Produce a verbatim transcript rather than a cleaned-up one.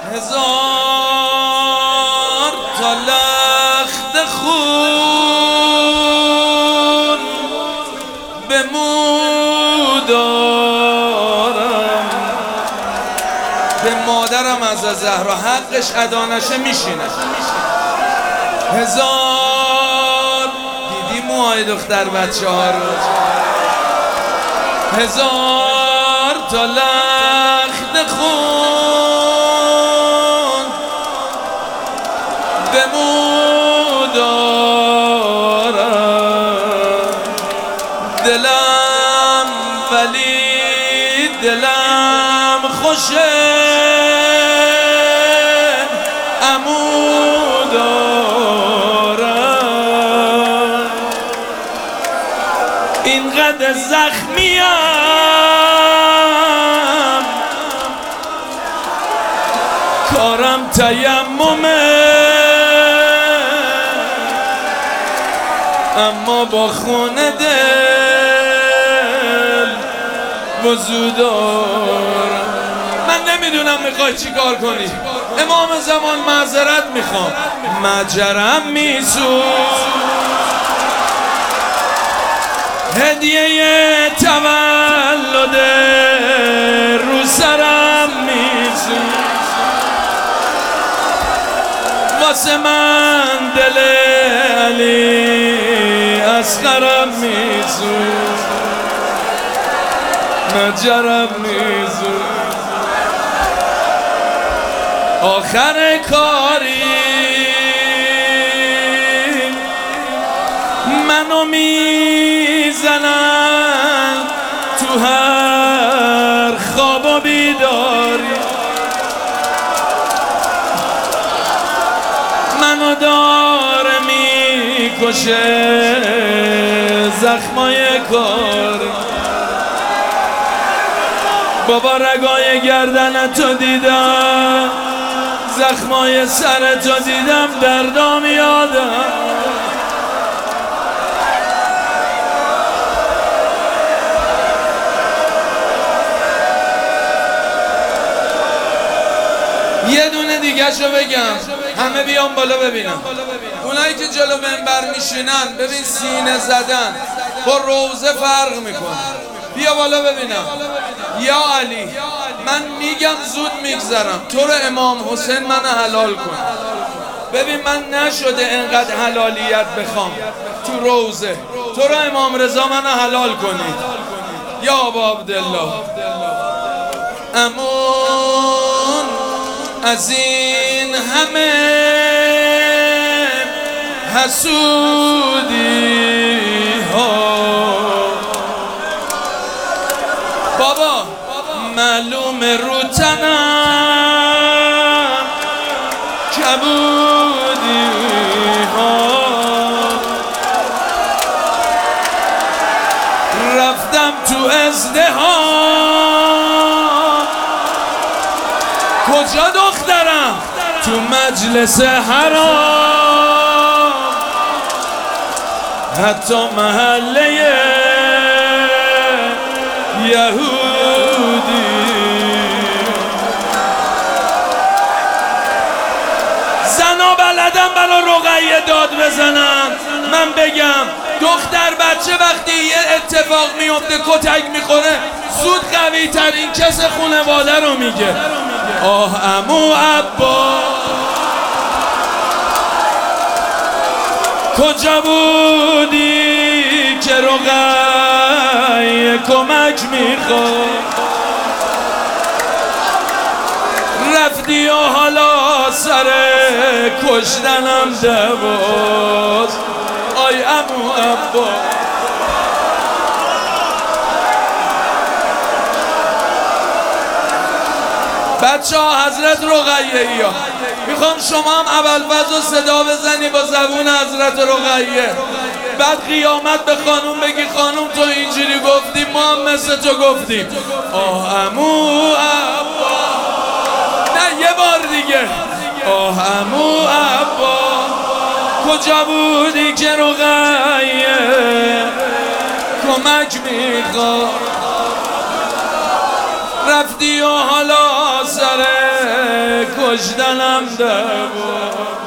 هزار تا لخت خون به مو دارم، به مادرم از زهرا حقش ادا نشه میشینه. هزار دیدی موهای دختر بچه ها رو، هزار تا لخت خون به مو دارم، دلم ولی دلم خوشه عمو دارم، اینقدر زخمیم کارم تیممه، اما با خونه دل وضو دارم. من نمیدونم میخوای چی کار کنی. امام زمان معذرت میخوام، مجرم میسوز، هدیه تولد رو سرم میسوز، واسه من دل علی اصغرم میسوز، مجرم میسوز. آخر کاری منو میزنن تو هر خواب و بیداری، منو داره میکشه زخمای کاری. بابا رگای گردنتو دیدم، زخمای سرتو دیدم، دردام یادم. یه دونه دیگه شو بگم، همه بیان بالا ببینم. اونایی که جلو منبر میشینن ببین سینه زدن با روزه فرق میکنه. بیا بالا ببینم. یا علی من میگم زود میگذرم، تو رو امام حسین من حلال کن. ببین من نشده انقدر حلالیت بخوام تو روزه، تو رو امام رضا من حلال کنید یا ابا عبدالله. امون از این همه حسودی ها بابا، معلوم رو تنم کبودی ها، رفتم تو ازدحام، کجا دخترم؟ تو مجلس حرام، حتی محله یهودی. زنا بلدم برا رقیه داد بزنم. من بگم دختر بچه وقتی یه اتفاق میفته کتک میخوره زود قوی ترین کس خانواده رو میگه آه عمو عبا کجا بودی که رقیه کمک میخواد، رفتی و حالا سر کشتنم دواز. آی عمو عبا بچه ها حضرت رقیه ای ها میخوام شما هم اولفضل صدا بزنی با زبون حضرت رقیه، بعد قیامت به خانوم بگی خانوم تو اینجوری گفتی ما هم مثل تو گفتیم آه عمو عبا. نه یه بار دیگه آه عمو عبا کجا بودی که رقیه کمک میخواد، رفتی و حالا سر کشتنم ده بود